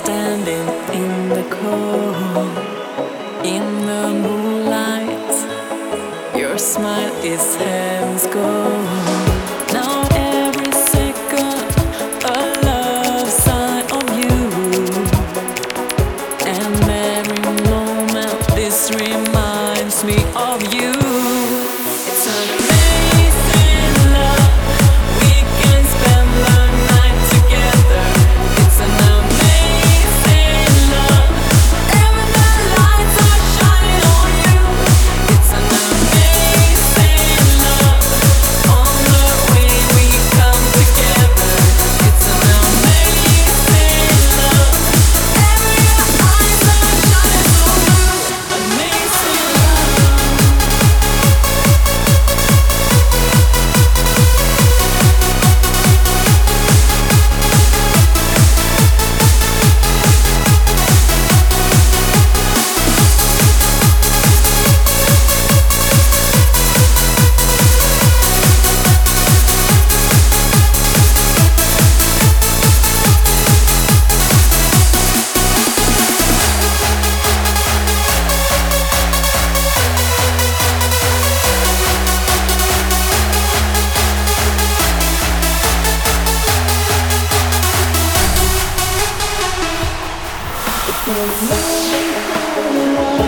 standing in the cold, in the moonlight. Your smile is heaven's gold. Now every second a love sign of you, and every moment this reminds me of you. It's an amazing love. We can spend the night together. It's an amazing love. Even the lights are shining on you. It's an amazing love. On the way we come together. It's an amazing love. Every eyes are shining on you. Amazing love. There's no